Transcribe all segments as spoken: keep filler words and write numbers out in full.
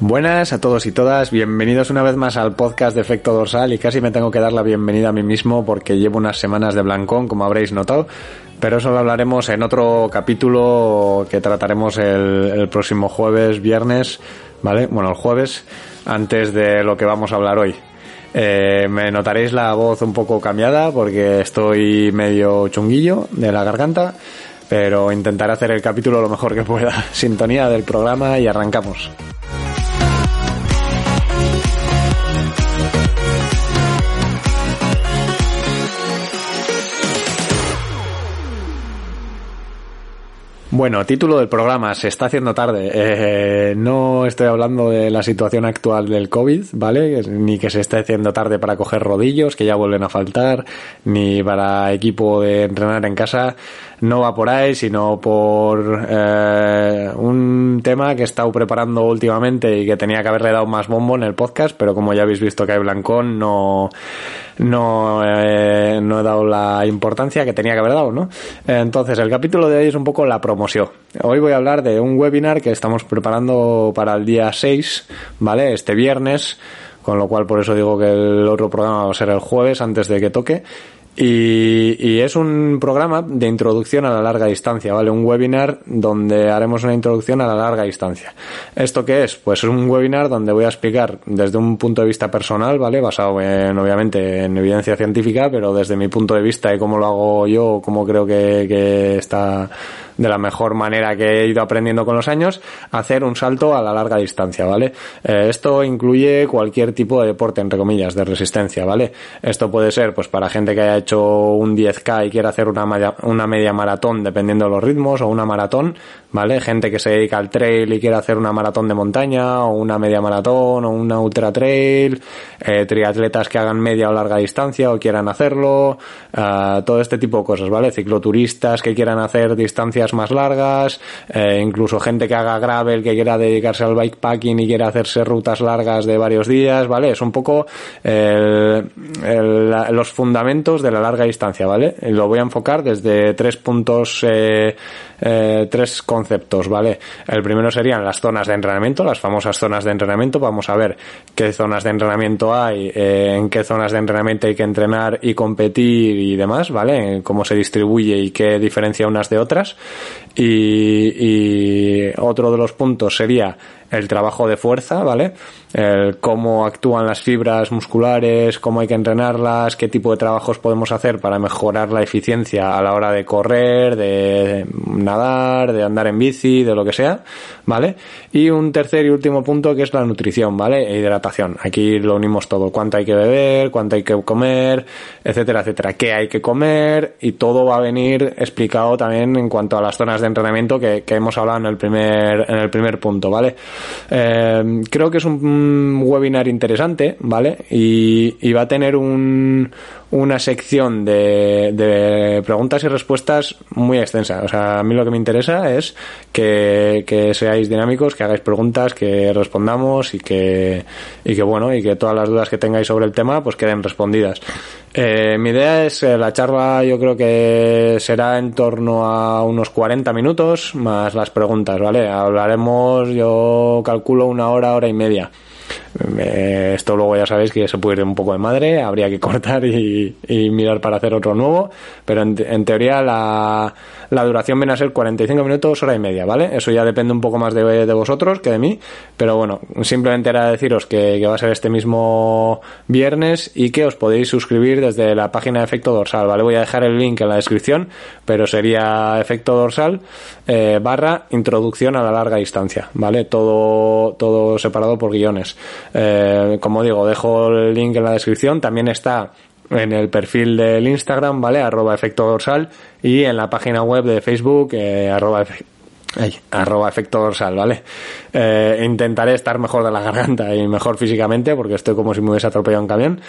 Buenas a todos y todas, bienvenidos una vez más al podcast de Efecto Dorsal y casi me tengo que dar la bienvenida a mí mismo porque llevo unas semanas de blancón, como habréis notado, pero eso lo hablaremos en otro capítulo que trataremos el, el próximo jueves, viernes, ¿vale? Bueno, el jueves, antes de lo que vamos a hablar hoy. Eh, me notaréis la voz un poco cambiada porque estoy medio chunguillo de la garganta, pero intentaré hacer el capítulo lo mejor que pueda. Sintonía del programa y arrancamos. Bueno, título del programa, se está haciendo tarde. Eh, no estoy hablando de la situación actual del COVID, ¿vale? Ni que se esté haciendo tarde para coger rodillos, que ya vuelven a faltar, ni para equipo de entrenar en casa. No va por ahí, sino por eh, un tema que he estado preparando últimamente y que tenía que haberle dado más bombo en el podcast, pero como ya habéis visto que hay blancón, no... no eh, no he dado la importancia que tenía que haber dado, ¿no? Entonces, el capítulo de hoy es un poco la promoción. Hoy voy a hablar de un webinar que estamos preparando para el día seis, ¿vale? Este viernes, con lo cual por eso digo que el otro programa va a ser el jueves antes de que toque. Y, y es un programa de introducción a la larga distancia, ¿vale? Un webinar donde haremos una introducción a la larga distancia. ¿Esto qué es? Pues es un webinar donde voy a explicar desde un punto de vista personal, ¿vale? Basado en, obviamente, en evidencia científica, pero desde mi punto de vista y cómo lo hago yo, cómo creo que, que está de la mejor manera que he ido aprendiendo con los años, hacer un salto a la larga distancia, ¿vale? Eh, esto incluye cualquier tipo de deporte, entre comillas, de resistencia, ¿vale? Esto puede ser, pues, para gente que haya hecho un diez K y quiere hacer una media, una media maratón dependiendo de los ritmos, o una maratón, ¿vale? Gente que se dedica al trail y quiere hacer una maratón de montaña, o una media maratón, o una ultra trail, eh, triatletas que hagan media o larga distancia o quieran hacerlo, eh, todo este tipo de cosas, ¿vale? Cicloturistas que quieran hacer distancias más largas, eh, incluso gente que haga gravel, que quiera dedicarse al bikepacking y quiera hacerse rutas largas de varios días, ¿vale? Es un poco el, el, los fundamentos de la larga distancia, ¿vale? Lo voy a enfocar desde tres puntos, eh, eh, tres conceptos, ¿vale? El primero serían las zonas de entrenamiento, las famosas zonas de entrenamiento. Vamos a ver qué zonas de entrenamiento hay, eh, en qué zonas de entrenamiento hay que entrenar y competir y demás, ¿vale? Cómo se distribuye y qué diferencia unas de otras. Y, y otro de los puntos sería el trabajo de fuerza, ¿vale? El cómo actúan las fibras musculares, cómo hay que entrenarlas, qué tipo de trabajos podemos hacer para mejorar la eficiencia a la hora de correr, de nadar, de andar en bici, de lo que sea, ¿vale? Y un tercer y último punto que es la nutrición, ¿vale? E hidratación. Aquí lo unimos todo. Cuánto hay que beber, cuánto hay que comer, etcétera, etcétera. Qué hay que comer, y todo va a venir explicado también en cuanto a las zonas de entrenamiento que, que hemos hablado en el primer, en el primer punto, ¿vale? Eh, creo que es un webinar interesante, ¿vale? Y, y va a tener un, una sección de, de preguntas y respuestas muy extensa. O sea, a mí lo que me interesa es que, que seáis dinámicos, que hagáis preguntas, que respondamos y que, y que bueno, y que todas las dudas que tengáis sobre el tema pues queden respondidas. Eh, mi idea es, eh, la charla yo creo que será en torno a unos cuarenta minutos más las preguntas, ¿vale? Hablaremos, yo calculo una hora, hora y media. Eh, esto luego ya sabéis que se puede ir un poco de madre, habría que cortar y, y mirar para hacer otro nuevo, pero en, en teoría la, la duración viene a ser cuarenta y cinco minutos, hora y media, ¿vale? Eso ya depende un poco más de, de vosotros que de mí, pero bueno, simplemente era deciros que, que va a ser este mismo viernes y que os podéis suscribir desde la página de Efecto Dorsal, ¿vale? Voy a dejar el link en la descripción, pero sería Efecto Dorsal eh, barra introducción a la larga distancia, ¿vale? Todo, todo separado por guiones. Eh, como digo, dejo el link en la descripción, también está en el perfil del Instagram, ¿vale? Arroba Efecto Dorsal, y en la página web de Facebook, eh, arroba Efecto Ay, arroba Efecto Dorsal, ¿vale? Eh, intentaré estar mejor de la garganta y mejor físicamente porque estoy como si me hubiese atropellado un camión,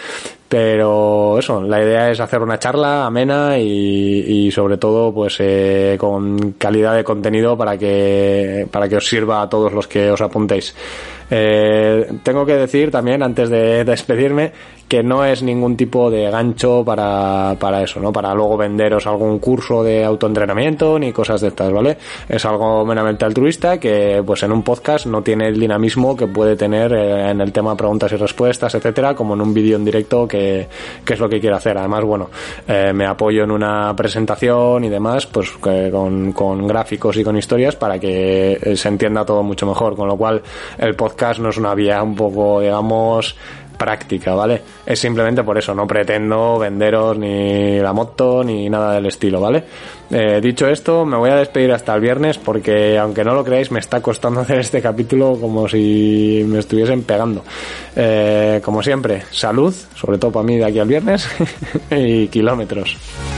pero eso, la idea es hacer una charla amena y, y sobre todo pues eh, con calidad de contenido para que para que os sirva a todos los que os apuntéis. Eh, tengo que decir también, antes de despedirme, que no es ningún tipo de gancho para, para eso, ¿no? Para luego venderos algún curso de autoentrenamiento ni cosas de estas, ¿vale? Es algo meramente altruista que, pues en un podcast no tiene el dinamismo que puede tener eh, en el tema preguntas y respuestas, etcétera, como en un vídeo en directo, que, que es lo que quiero hacer. Además, bueno, eh, me apoyo en una presentación y demás, pues que con, con gráficos y con historias para que se entienda todo mucho mejor, con lo cual el podcast no es una vía un poco, digamos, práctica, ¿vale? Es simplemente por eso, no pretendo venderos ni la moto ni nada del estilo, ¿vale? Eh, dicho esto, me voy a despedir hasta el viernes porque, aunque no lo creáis, me está costando hacer este capítulo como si me estuviesen pegando. Eh, como siempre, salud, sobre todo para mí de aquí al viernes, y kilómetros.